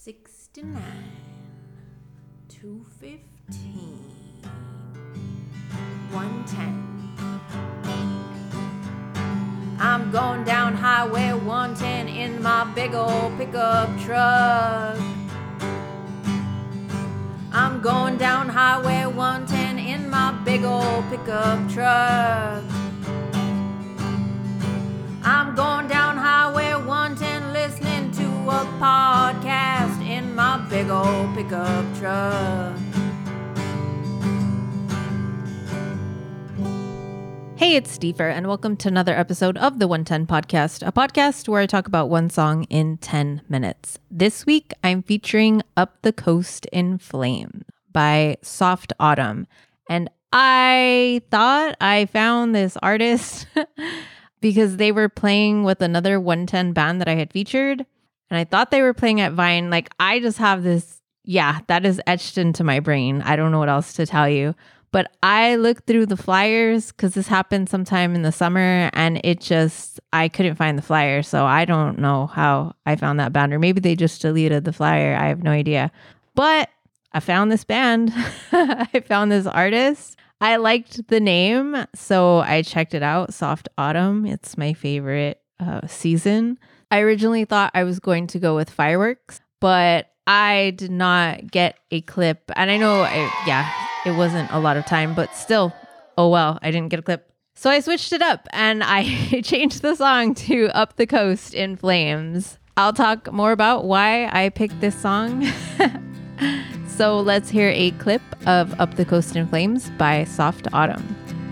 69, 215, 110. I'm going down Highway 110 in my big old pickup truck. I'm going down Highway 110 in my big old pickup truck. I'm going down Highway 110 listening to a podcast in my big old pickup truck. Hey, it's Stefer, and welcome to another episode of the 110 Podcast, a podcast where I talk about one song in 10 minutes. This week, I'm featuring Up the Coast in Flames by Soft Autumn. And I thought I found this artist because they were playing with another 110 band that I had featured. And I thought they were playing at Vine. Like, I just have this, that is etched into my brain. I don't know what else to tell you. But I looked through the flyers because this happened sometime in the summer and I couldn't find the flyer. So I don't know how I found that band, or maybe they just deleted the flyer. I have no idea. But I found this band. I found this artist. I liked the name, so I checked it out. Soft Autumn. It's my favorite season. I originally thought I was going to go with Fireworks, but I did not get a clip. And I know, it wasn't a lot of time, but still, oh well, I didn't get a clip. So I switched it up and I changed the song to Up the Coast in Flames. I'll talk more about why I picked this song. So let's hear a clip of Up the Coast in Flames by Soft Autumn.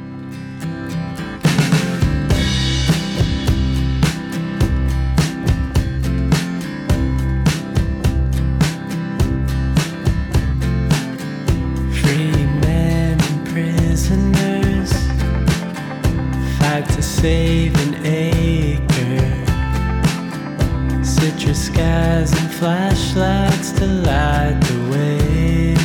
To save an acre, citrus skies and flashlights to light the way.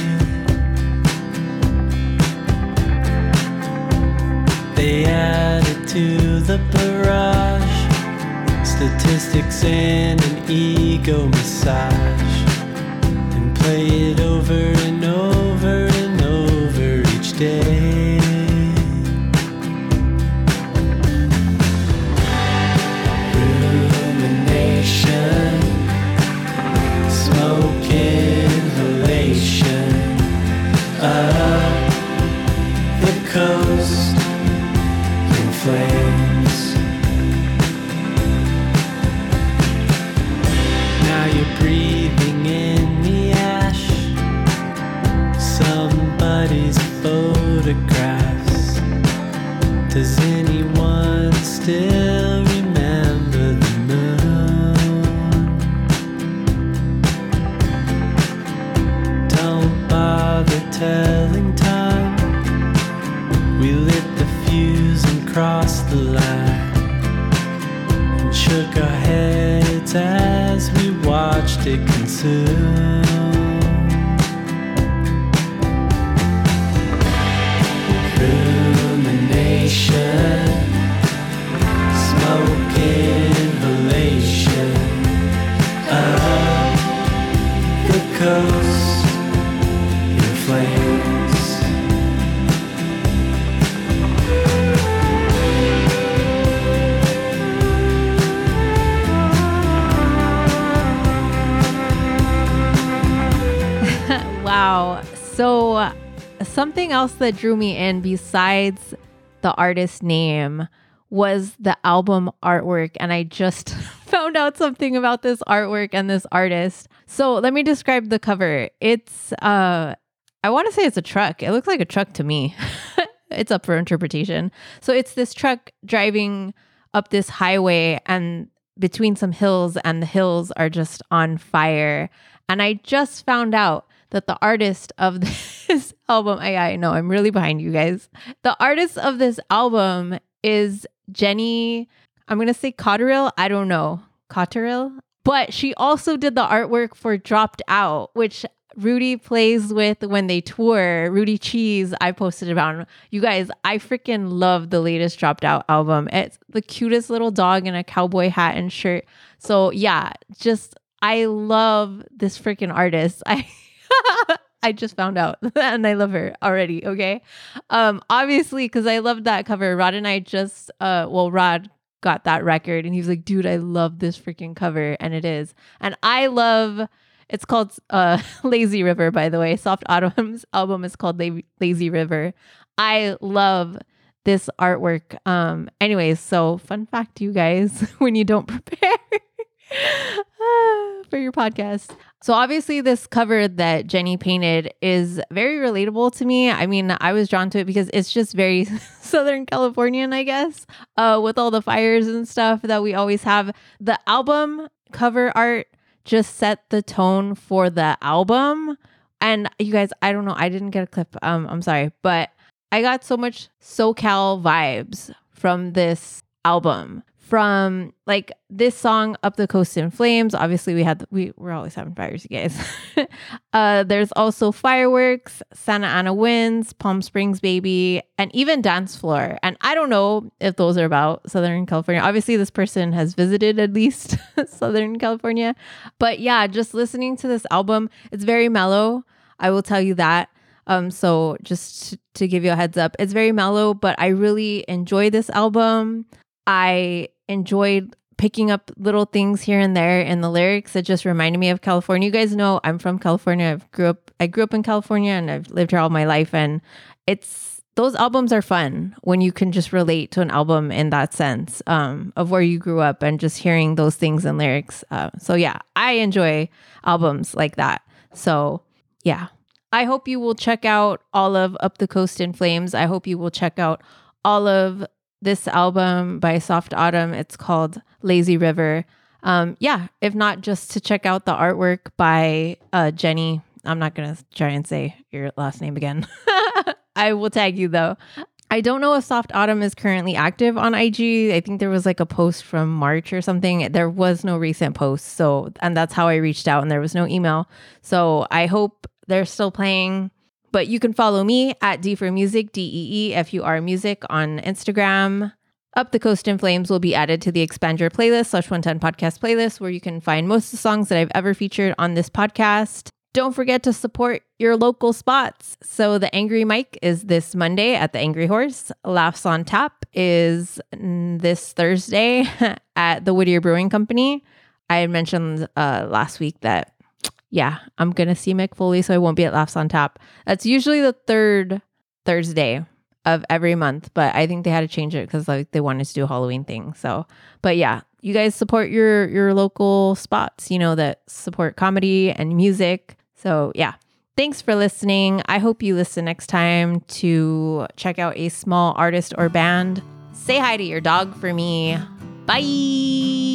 They added to the barrage statistics and an ego massage, and play it over and over and over each day. Smoke inhalation up the coast in flames. Now you're breathing in the ash, somebody's photographs. Does anyone still remember the moon? Don't bother telling time. We lit the fuse and crossed the line, and shook our heads as we watched it consume. Rumination, smoke inhalation up the coast in flames. Wow. So something else that drew me in besides the artist name was the album artwork. And I just found out something about this artwork and this artist. So let me describe the cover. It's, I want to say it's a truck. It looks like a truck to me. It's up for interpretation. So it's this truck driving up this highway and between some hills, and the hills are just on fire. And I just found out that the artist of this album, I know I'm really behind you guys. The artist of this album is Jenny, I'm going to say Cotterill. I don't know. Cotterill? But she also did the artwork for Dropped Out, which Rudy plays with when they tour. Rudy Cheese, I posted about. You guys, I freaking love the latest Dropped Out album. It's the cutest little dog in a cowboy hat and shirt. So yeah, just I love this freaking artist. I just found out and I love her already. Okay. Obviously, because I love that cover. Rod and I just, Rod got that record and he was like, dude, I love this freaking cover. And it is. And it's called Lazy River, by the way. Soft Autumn's album is called Lazy River. I love this artwork. Anyways, so fun fact, you guys, when you don't prepare for your podcast. So obviously this cover that Jenny painted is very relatable to me. I mean, I was drawn to it because it's just very Southern Californian, I guess, with all the fires and stuff that we always have. The album cover art just set the tone for the album. And you guys, I don't know, I didn't get a clip. I'm sorry, but I got so much SoCal vibes from this album. From like this song, Up the Coast in Flames. Obviously we're always having fires, you guys. There's also Fireworks, Santa Ana Winds, Palm Springs Baby, and even Dance Floor. And I don't know if those are about Southern California. Obviously this person has visited at least Southern California. But yeah, just listening to this album, it's very mellow. I will tell you that. So just to give you a heads up, it's very mellow, but I really enjoy this album. I enjoyed picking up little things here and there in the lyrics that just reminded me of California. You guys know I'm from California. I grew up in California and I've lived here all my life. And those albums are fun when you can just relate to an album in that sense of where you grew up and just hearing those things in lyrics. So yeah, I enjoy albums like that. So yeah, I hope you will check out all of Up the Coast in Flames. I hope you will check out all of this album by Soft Autumn. It's called Lazy River. If not, just to check out the artwork by Jenny. I'm not going to try and say your last name again. I will tag you though. I don't know if Soft Autumn is currently active on IG. I think there was like a post from March or something. There was no recent post. And that's how I reached out and there was no email. So I hope they're still playing. But you can follow me at D for Music, DEEFUR Music on Instagram. Up the Coast in Flames will be added to the Expand Your Playlist /110 podcast playlist, where you can find most of the songs that I've ever featured on this podcast. Don't forget to support your local spots. So the Angry Mike is this Monday at the Angry Horse. Laughs on Tap is this Thursday at the Whittier Brewing Company. I had mentioned last week that I'm going to see Mick Foley, so I won't be at Laughs on Tap. That's usually the third Thursday of every month, but I think they had to change it because like they wanted to do a Halloween thing. So, but yeah, you guys support your local spots, that support comedy and music. So yeah, thanks for listening. I hope you listen next time to check out a small artist or band. Say hi to your dog for me. Bye.